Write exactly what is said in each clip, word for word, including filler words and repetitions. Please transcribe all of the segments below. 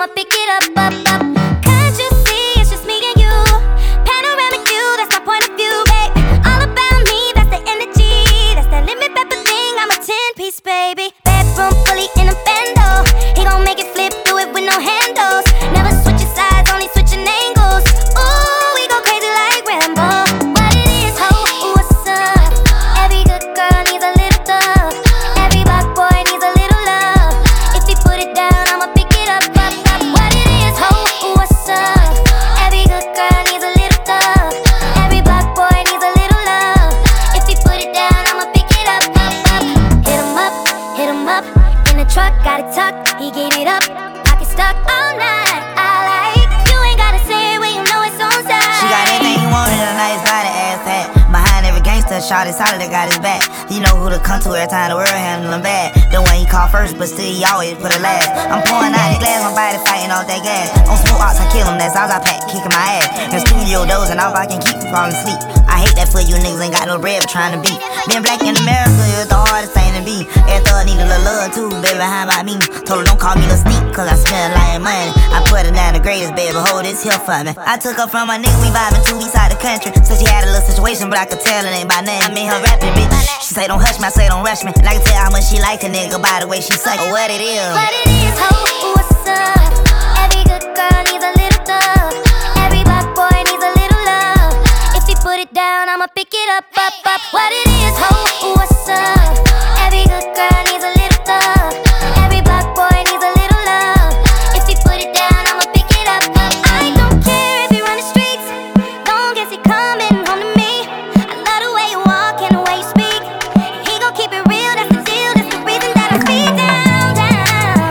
I'ma pick it up, up, up. Can't you see it's just me and you? Panoramic view, that's my point of view, babe. All about me, that's the energy. That's that lemon pepper thing, I'm a ten-piece, baby. Bedroom fully in a bando. He gon' make it flip, do it with no handles. Never switching sides, only switching angles. Ooh, we go crazy like Rambo. What it is, ho, ooh, what's up? Every good girl needs a little thug. Every black boy needs a little love. If he put it down, I'ma pick it up, up, up. What it is, ho, ooh, what's up? Every good girl needs a little thug. Every black boy needs a little love. If he put it down, I'ma pick it up, up, up. Hit him up, hit him up. In the truck, got it tucked, he gave it up. Pocket stuck all night, I like. You ain't gotta say it when you know it's on side. She got everything you want in a nice body, ass fat. Behind every gangster, shot is solid, got his back. You know who to come to every time the world handle him bad. The one he call first, but still he always put it last. I'm pouring out the glass, my body fighting off that gas. On smoke ox, I kill him, that's all I pack, kicking my ass. In studio doors and off, I can keep from falling asleep. I hate that for you niggas ain't got no bread but trying to beat. Being black in America is the hardest thing to be. Every thug need a little love too, baby, how about me? Told her don't call me no sneak, cause I spend a lot of money. I put her down the greatest, baby, hold this here for me. I took her from my nigga, we vibing two weeks out the country. So she had a little situation, but I could tell it ain't by nothing. I made her rapping, bitch. She say don't hush me, I say don't rush me. And I can tell how much she like a nigga by the way she suck it. What it is? What it is, ho, ooh, what's up? Every good girl needs a little thug. Every black boy needs a little love. If he put it down, I'ma pick it up, up, up. What it is, ho, ooh, what's up? Every good girl needs a little thug. Every black boy needs a little love. If he put it down, I'ma pick it up, up. I don't care if he run the streets, long as he coming home to me. I love the way you walk and the way you speak. He gon' keep it real, that's the deal. That's the reason that I speak down, down.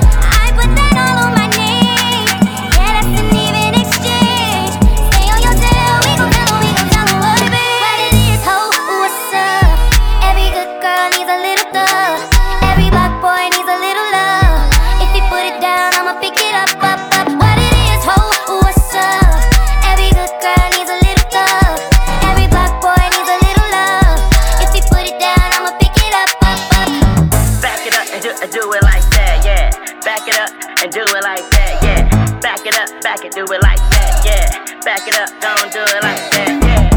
I put that all on my name. Yeah, that's an even exchange. Stay on your tail, we gon' tell him, we gon' tell him what it be. What it is, ho, ooh, what's up? Every good girl needs a little thug. Every black boy needs a little love. If he put it down, I'ma pick it up, up, up. What it is, ho, ooh, what's up? Every good girl needs a little thug. Every black boy needs a little love. If he put it down, I'ma pick it up, up, up. Back it up and do, and do it like that, yeah. Back it up and do it like that, yeah. Back it up, back it, do it like that, yeah. Back it up, don't do it like that, yeah.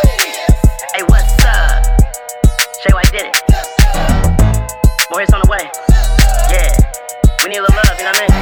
Hey, what's up? Shay White did it. More hits on the way. Yeah. We need a little love, you know what I mean?